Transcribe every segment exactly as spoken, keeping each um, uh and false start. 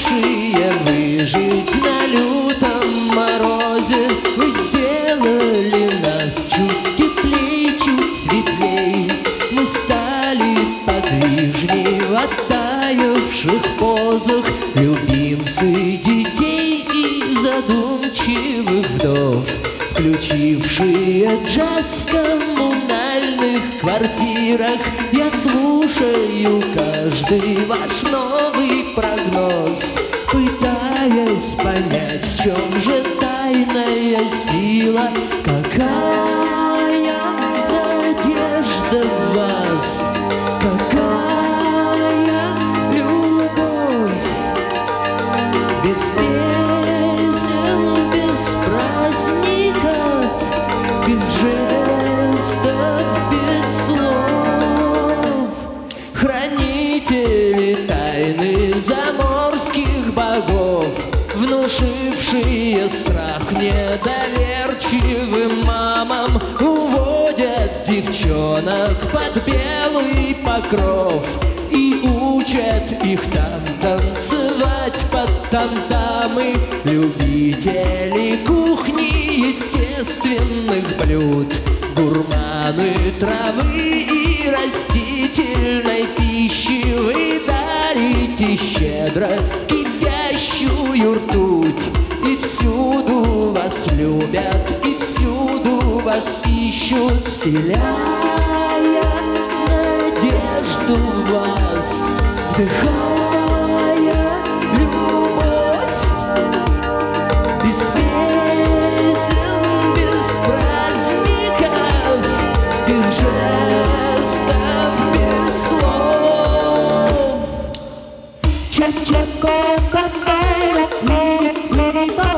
сумевшие выжить на лютом морозе, вы сделали нас чуть теплей, чуть светлей. Мы стали подвижней в оттаивших позах, любимцы детей и задумчивых вдов, включившие джаз в коммунальных квартирах. Я слушаю каждый ваш новый прогноз, пытаясь понять, в чем же тайная сила. Какая надежда в вас, какая любовь, без песен, без праздников, без жестов, без слов. Хранители тайны заморских богов, внушившие страх недоверчивым мамам, уводят девчонок под белый покров и учат их там танцевать под там-тамы. Любители кухни естественных блюд, гурманы травы и растительной пищи, вы дарите щедро кипящую ртуть. И всюду вас любят, и всюду вас ищут, вселяя надежду в вас, вдыхая любовь. Без песен, без праздников, без жестов, без слов. Ча-ча-ка-ка-ка-ра, лири-лири-бо.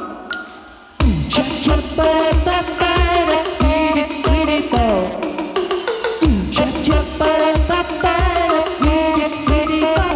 Ча-ча-па-па-па-ра, лири-лири-бо. Ча-ча-па-па-па-ра, лири-лири-бо.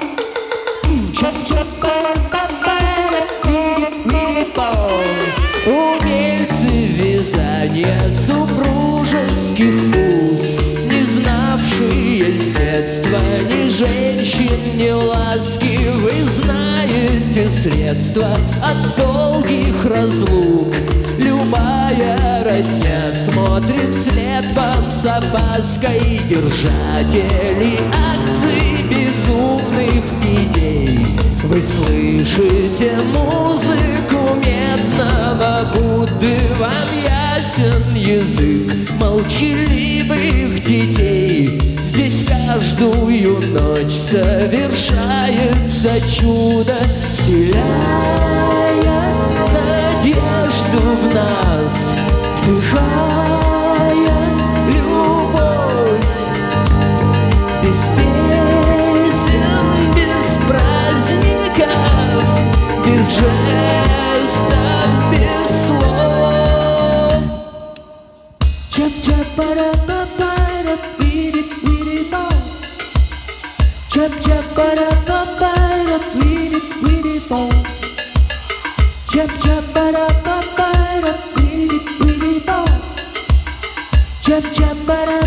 Ча-ча-па-па-па-ра, лири-лири-бо. Умельцы вязания супружеских уз, не знавшие с детства ни женщин, ни ласки, вы знаете средства от долгих разлук. Любая родня смотрит вслед вам с опаской, держатели акций безумных идей. Вы слышите музыку медного Будды, вам ясен язык молчаливых детей. Здесь каждую ночь совершается чудо, вселяя надежду в нас, вдыхая любовь. Без песен, без праздников, без жестов, без слов. Чап-чап-пара-па-пара, пири-пири-бо. Чап-чап-пара-па-пара, пири-пири-бо. Чап-чап-пара-па-пара, пири-пири-бо. Чап-чап-пара.